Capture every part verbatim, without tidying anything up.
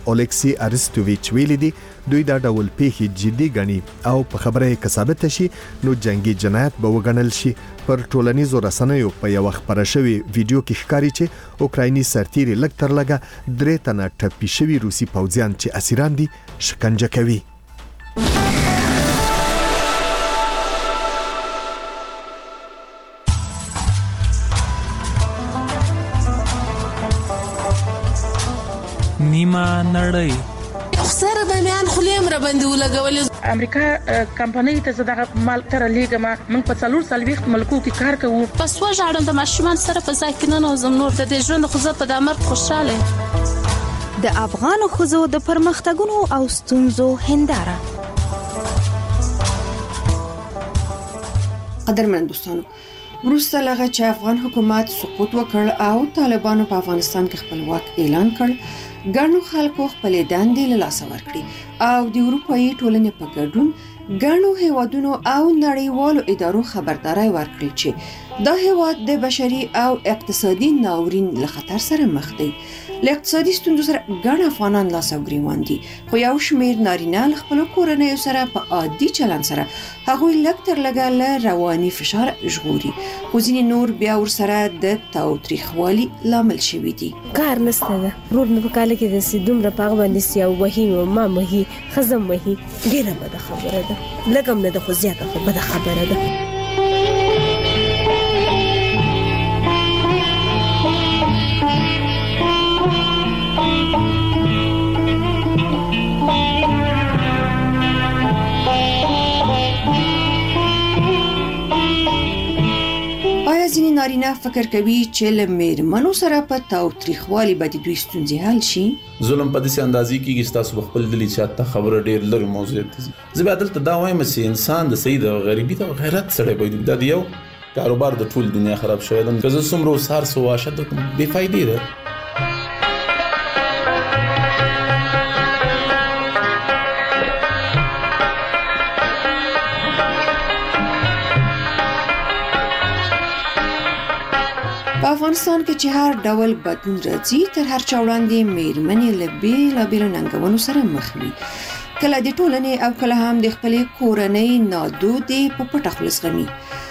اولکسی ارستوویچ ویلي دي دوی دا ډول پیښې جدي ګڼي او په خبره کې ثابت شي نو جنگي جنایت به وګڼل شي. پر ټولنیزو رسنیو په یو خبره شوی ویډیو کې ښکاري چې اوکرایني سرتیري لږ تر لږه درې تنه ټپي شوي روسي پوځیان چې اسیران دي شکنجه کوي. نیمه نړۍ سره به میان خلیم را باندې ولګولې. امریکا کمپنۍ ته زداغه مال تر لیګما من په څلور سال وخت ملکو کې کار کوو. پس وژاړم د ماشومان سره په ځای کې نه نوزم نور د دې ژوند خو زه په د امر خوشاله. د افغان خزو د پرمختګونو او ستونزو هنداره. قدرمن دوستانو، وروسته لغه چې افغان حکومت سقوط وکړ او طالبانو په افغانستان کې خپلواک اعلان کړ، ګڼو خلکو خپل دندې له لاسه ورکړي او د اروپאי ټولنې په ګډون ګڼو هیوادونو او نړیوالو ادارو خبرداري ورکړي چې دا هیواد د بشري او اقتصادي ناورین له خطر سره مخ دی. له اقتصادي ستونزو سره ګڼ افغانان لاس او ګریوان دي، خو یو شمېر نارینه له خپلو کورنیو سره په عادي چلند سره هغوی لږ تر لږه له رواني فشار ژغوري، خو ځینې نور بیا ورسره د تاوتریخوالي لامل شوي دي. کار نشته ده، رور مې په کاله کې داسې دومره په هغه باندې سي او وهي او ما وهي ښځه م وهي، ډېره بده خبره ده، لږ هم نه ده خو زیاته خو بده خبره ده. ځینې نارینه فکر کوي چې له میرمنو سره په تاوتریخوالي به د دوی ستونزې حل شي. ظلم په داسې اندازې کېږي چې تاسو خپل دلی چاته خبره ډېر لري موضوع دي. زه به دلته دا وایم چې انسان د سید او غریبي ته غیرت سره به د یو کاروبار د ټول دنیا خراب شوی ده. که زه څومره سهار سو واشه د بې فایدې ده. په افغانستان کې چې هر ډول بدلون راځي تر هر چا وړاندې میرمنې له بېلابېلو ننګونو سره مخ وي، کله د ټولنې او کله هم د خپلې کورنۍ نادودې په پټه خوله زغمي.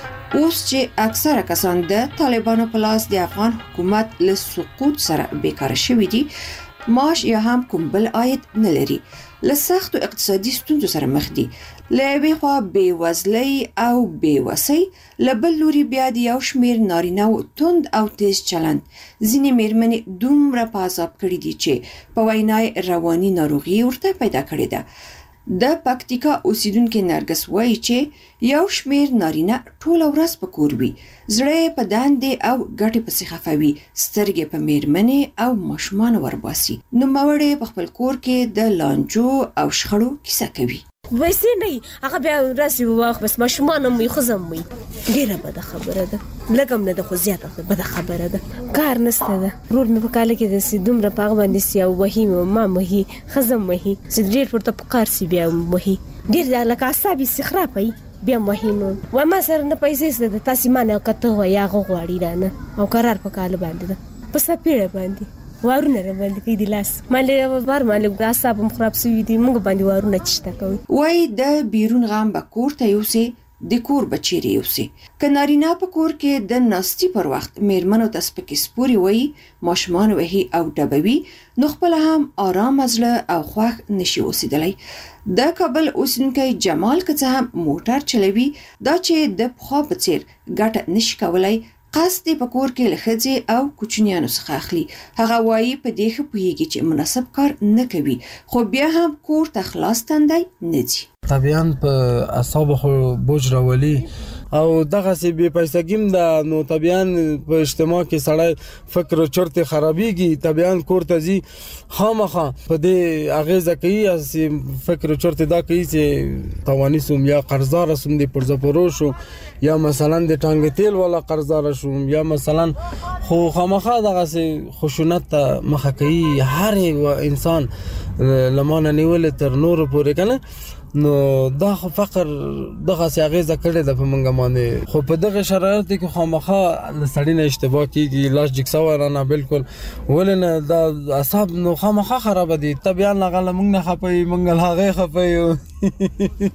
اوس چې اکثره کسان د طالبانو په لاس د افغان حکومت له سقوط سره بیکاره شوي دي، معاش یا هم کوم بل عاید نه لري، له سختو اقتصادي ستونزو سره مخ دي، له یوې خوا بېوزلۍ او بېوسۍ، له بل لوري بیا د یو شمېر نارینه‌و توند او تیز چلند ځینې میرمنې دومره په عذاب کړي دي چې په وینا یې رواني ناروغي ورته پیدا کړې ده. د پکتیکا اوسیدونکو نرګس وایي چې یو شمېر نارینه ټوله ورځ په کور وي، زړه په دندې او ګټې پسې خفه وي، سترګې په میرمنې او ماشومانو ورباسي. نوموړې په خپل کور کې د لانجو او شخړو کیسه کوي. ویسې نه هغه بیا راسي واخ بس ماشومان مې خزم وي، ډېره بده خبره ده، لږ هم نه ده خو زیاته بده خبره ده. کار نشته ده، رور مې په کاله کې داسې دومره په هغه باندې سي او وهي مې ما وهي ښځه م وهي چې ډېر ورته په کار سي بیا وهي، ډېر لکه اعصاب یې استخراف وي بیا مهم و ما سره نه پیسې ست تاسو ما نه کته و یا غوړی رانه او قرار په کال باندې ده په سپیړه باندې وارونه باندې کې د لاس مالې بار مالې اعصاب خراب شوی دي موږ باندې وارونه چشته کوي. وای د بیرون غم به کور ته یوسي د کور بچی یوسي، کنارینا په کور کې د ناستی پر وخت میرمنو ته سپکې سپوري وای، ماشومان وهي او ډبوي، نو خپل هم آرام ازله او خوښ نشي اوسېدلی. د کابل اوسیدونکی جمال که څه هم موټر چلوي، دا چې د پخوا په څیر ګټه نشي کولای، قصد په کور کې له ښځې او کوچنیانو څخه اخلي. هغه وایي په دې ښه پوهېږي چې مناسب کار نه کوي، خو بیا هم کور ته خلاص تندی نه ځي. طبعاً په اعصابو خو بوج راولي او دغه سی بے پیسګیم دا نو طبعاً په اجتماع کې سړی فکر او چرته خرابېږي، طبعاً کور ته ځي خامخا په دې اغیزه کوي چې فکر او چرته دا کوي چې توانی سوم یا قرضدار سوم د پرزپورو شو یا مثلا د ټانګ تیل ولا قرضدار شوم یا مثلا خو خامخا دغه سی خشونت مخه کوي. هر انسان لمانه نیول تر نور پورې کنه نو دا خو فقر دغه سیاغه کړی د پمنګ باندې خو په دغه شرایط کې خامخا لسړی نه اشتباه کیږي لاس جکسا ورانه بالکل ولنه دا اعصاب نو خامخا خراب دي طبيعت لغه موږ نه خپي موږ هغه خپي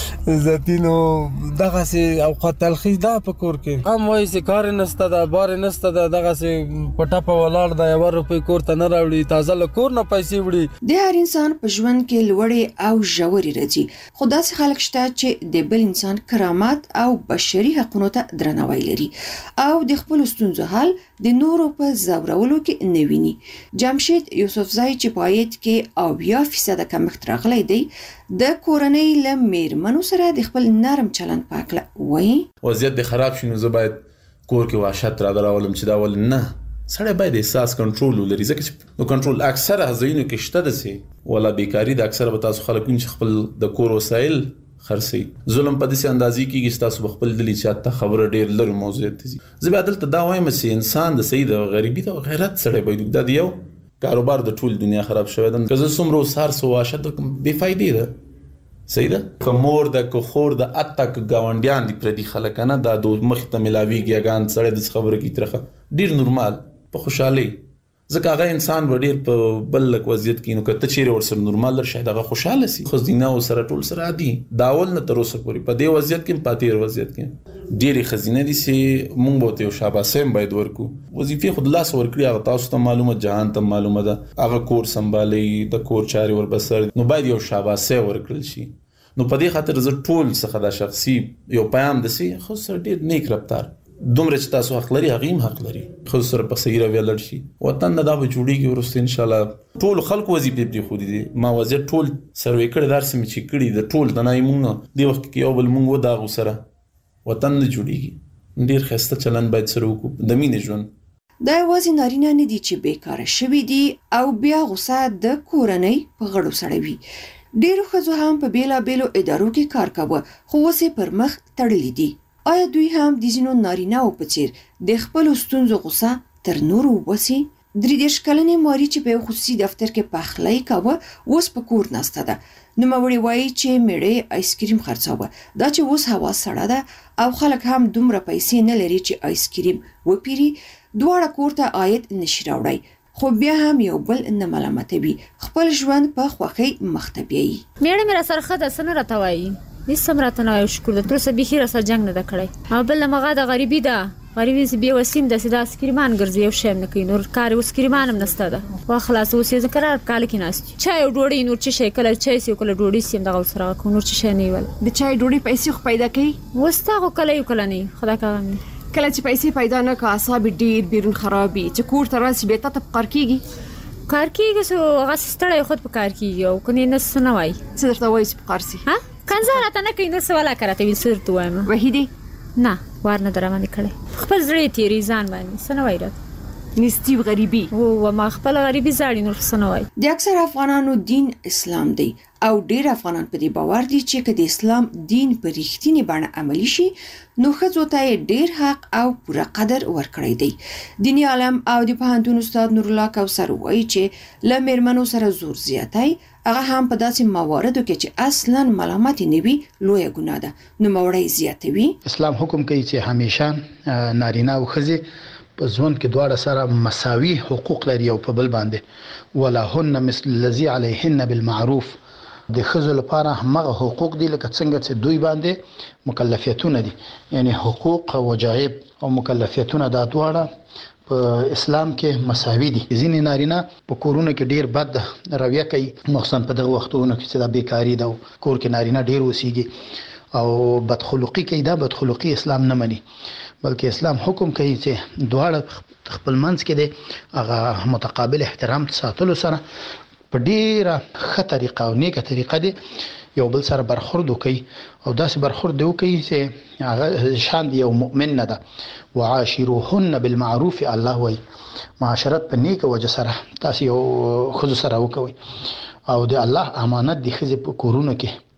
زتینو دغه سي اوقات تلخیص دا په کور کې هم وایي چې کار نسته دا بار نسته دا دغه سي پټه په ولاړ دا یو روپۍ کور ته نه راوړي تازه له کور نه پیسې وړي د هر انسان په ژوند کې لوړې او ژورې راځي خو داسې خلک شته چې د بل انسان کرامت او بشري حقوقو ته درناوی لري او د خپل ستونزو حل د نورو په زورولو کې نه ویني. جمشید یوسفزای چې پایت کې اویا فیصد کمښت راغلی دی د کورنۍ له میرمنو سره د خپل نرم چلند پاکله وایي وضعیت د خراب شنو زه باید کور کې وحشت را دراولم چې دا ول نه سړی باید احساس کنټرول ولري ځکه چې نو کنټرول اکثره ځایونو کې شته ده سي ولا بیکاری د اکثره به تاسو خلک چې خپل د کور وسایل خرسي ظلم په دې اندازې کې چې تاسو خپل دلی چاته خبره ډیر لري موضوع دي زه به عدالت دا وایم چې انسان د سید او غریبي او غیرت سره باید د یو کاروبار د ټول دنیا خراب شوی ده که زه څومره سار سو واشه د بے فائدې ده سیده کومور د کوخور د اتک گاونډیان دي پر دي خلکنه د دوه مخ ته ملاویږي غان سره د خبره کی ترخه ډیر نورمال په خوشحالي ځکه هغه انسان وړیر په بلک وضعیت کې نو کته چیرې ور سره نورمال در شاید هغه خوشاله سي خو زینه او سره ټول سره عادي داول نه تر اوسه پورې په دې وضعیت کې پاتیر وضعیت کې ډېری خزینه دي سي مونږ بوته او شاباسه باید ورکو وظیفه خود لاس ورکړي هغه تاسو ته معلومه جهان ته معلومه ده هغه کور سمبالي د کور چاري ور بسر نو باید یو شاباسه ورکړل شي نو په دې خاطر زه ټول څخه د شخصي یو پیغام دسي خو سره ډېر نیک رفتار دومره چې تاسو حق لري هغه هم حق لري خو سره په صحیح رویه لړ شي وطن دا به جوړیږي ورسته ان شاء الله ټول خلکو وظیفه دي خو دي ما وزیر ټول سروې کړی درس می چې کړی د ټول د نای مونږ دی وخت کې یو بل مونږ و دا غوسره وطن نه جوړیږي ډیر خسته چلن باید سره وکړو د مینې ژوند دا یوازې نارینه نه دي چې بیکاره شوي دي او بیا غوسه د کورنۍ په غړو سړوي ډیرو ښځو هم په بیلابیلو ادارو کې کار کاوه خو اوس یې پر مخ تړلي دي آیا دوی هم د ځینو نارینه‌و په څیر د خپلو ستونزو غوسه تر نورو وباسي درې دېرش کلنې ماري چې په یو خصوصي دفتر کې پخلی کاوه اوس په کور ناسته ده نوموړې وایي چې میړه آیسکریم خرڅاوه دا چې اوس هوا سړه ده او خلک هم دومره پیسې نه لري چې آیسکریم وپیري دواړه کور ته عاید نشي راوړی خو بیا هم یو بل نه ملامتوي خپل ژوند په خوښۍ مخ ته بیایي میړه مې را سره ښه ده څه نه راته وایي هیڅ هم راته نه وایي شکر ده ټول څه بیخي را سره جنګ نه ده کړی او بل همغه د غریبي ده غریبي چې بې وسیم داسې دا سکریمان ګرځي یو شی هم نه کوي نور کار اوس سکریمان هم نشته ده وا خلاص اوس یې قرار کال کې ناست چای او ډوډۍ نور څه شی کله چای سي کله ډوډۍ سي دغه سره کو نور څه شی نه ویل د چای ډوډۍ پیسې خو پیدا کوي وستا خو کله یو کله نه خدا کاغم کله چې پیسې پیدا نه کا اعصاب ډیر بیرون خرابي چې کور ته راسي به ته کار کیږي کار کیږي سو هغه ستړی خود په کار کیږي او کني نه سنوي څه درته وایي په کار سي ها کنځه راته نه کوي نو سواله کرته ویل سر تو وایم وحیدی نه ورنه درامه کړي خپل زړه تیری ځان باندې سنوي راته نستی غریبي او ما خپل غریبي زاړي نور سنوي د اکثر افغانانو دین اسلام دی او ډیر افغانان په دې باور دي چې کله د اسلام دین په ریښتینی بڼه عملی شي نو ښځو ته ډیر حق او پوره قدر ورکړی دی دینی عالم او د پوهنتون استاد نور الله کوثر وایي چې ل میرمنو سره زور زیاتای هغه هم په داسې مواردو کې چې اصلا ملامت نه وي لوی ګناه ده نو موړی زیاتوي اسلام حکم کوي چې همیشه نارینه او ښځې په ژوند کې دواړه سره مساوي حقوق لري او په بل باندې ولهن مثل الذي عليهن بالمعروف د ښځو لپاره هغه حقوق دي لکه څنګه چې دوی باندې مکلفیتونه دي یعنی حقوق او واجب او مکلفیتونه دا دواړه په اسلام کې مساوي دي ځینې نارینه په کورونو کې ډیر بد رویه کوي مخصوصا په دغه وختونو کې چې د بیکاری ده کور کې نارینه ډیر وسیږي او بدخلقي کوي دا بدخلقي اسلام نه مني بلکې اسلام حکم کوي چې دواړه خپل منځ کې د هغه متقابل احترام ساتلو سره په ډیره ښه طریقه او نیکه طریقه دی یو بل سره برخورد وکړي او داسې برخورد وکړي چې هغه شان یو مؤمن نه ده وعاشروهن بالمعروف الله وایي معاشرت په نیکه وجه سره تاسو یو ښځو سره وکوي او د الله امانت د ښځې په کورونو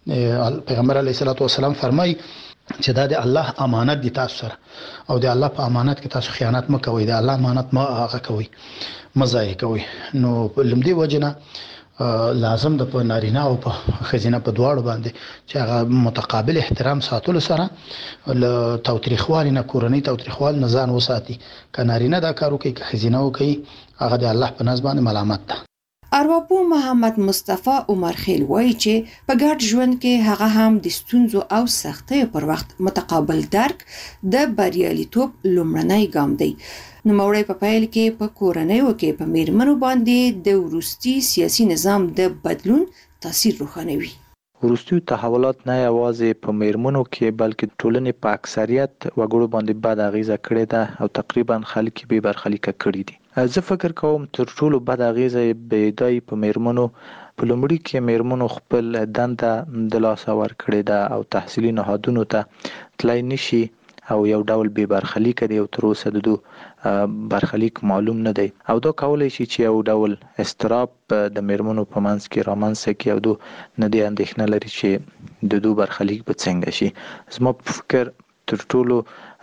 کې پیغمبر علیه الصلاۃ والسلام فرمایي چې دا د الله امانت دي تاسو سره او د الله په امانت کې تاسو خیانت مه کوئ د الله امانت مه هغه کوئ مه ضایع کوئ نو په لمدې وجه نه لازم د په نارینه او په ښځینه په دواړو باندې چې هغه متقابل احترام ساتلو سره له تاوتریخوالي نه کورنۍ تاوتریخوال نه ځان وساتي. که نارینه دا کار وکړي که ښځینه وکړي هغه د الله په نزد باندې ملامت ده. ارواپوه محمد مصطفی عمر خیل وایي چې په ګډ ژوند کې هغه هم د ستونزو او سختیو پر وخت متقابل درک د بریالیتوب لومړنی ګام دی. نوموړی په پیل کې په کورنیو کې په میرمنو باندې د وروستي سیاسي نظام د بدلون تاثیر روښانوي. وروستي تحولات نه یوازې په میرمنو کې بلکې ټولنې په اکثریت وګړو باندې بد اغیزه کړې ده او تقریبا خلک به برخلیک کړي دي. زه فکر کوم تر ټولو بد اغیزه به دای په میرمنو په لومړي کې میرمنو خپل دنده د لاسه ورکړې ده او تحصیلي نهادونو ته تلای نشي او یو ډول به برخلیک دی او تر اوسه د دو برخلیک معلوم نه دی او دا کولای شي چې یو ډول استراب د میرمنو په منځ کې رامنځته کړي او دو نه دی اندېښنه لري چې د دو برخلیک به څنګه شي. زما په فکر تر ټولو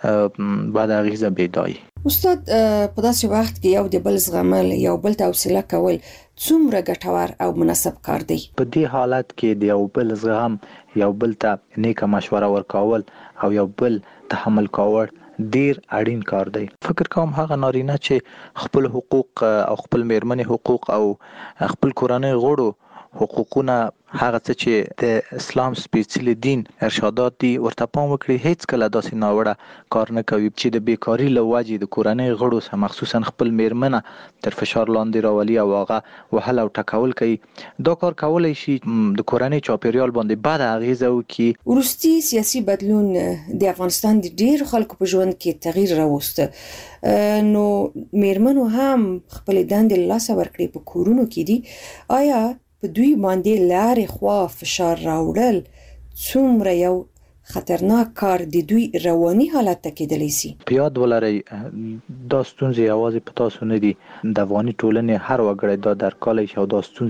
بعد اغیزه بیدای. استاد په داسې وخت کې یو د بل زغمل یو بل ته حوصله کول څومره ګټور او مناسب کار دی؟ په دې حالت کې د یو بل زغم یو بل ته نیکه مشوره ورکول او یو بل تحمل کول ډیر اړین کار دی. فکر کوم هغه نارینه چې خپل حقوق او خپل میرمنې حقوق او خپل کورنۍ غړو حقوقونه هغه څه چې د اسلام سپیڅلی دین ارشادات دي ورته پام وکړي، هیڅ کله داسې ناوړه کار نه کوي چې د بیکاری له وجې د کورنۍ غړو سره مخصوصا خپل میرمنه تر فشار لاندې راولي او هغه وهل او ټکول کوي. دا کار کولای شي د کورنۍ چاپیریال باندې بد اغیزه وکړي. وروستي سیاسي بدلون د افغانستان د ډیر خلکو په ژوند کې تغییر راوسته، نو میرمنو هم خپل دندې له لاسه ورکړي په کورونو کې دي. آیا په دوی باندې لارې خوا فشار راوړل څومره یو خطرناک کار د دوی رواني حالت ته کېدلی سي؟ په یاد ولرئ دا ستونزې یوازې په تاسو نه دي، د افغاني ټولنې هر وګړی دا درک کولی شي او دا ستونزې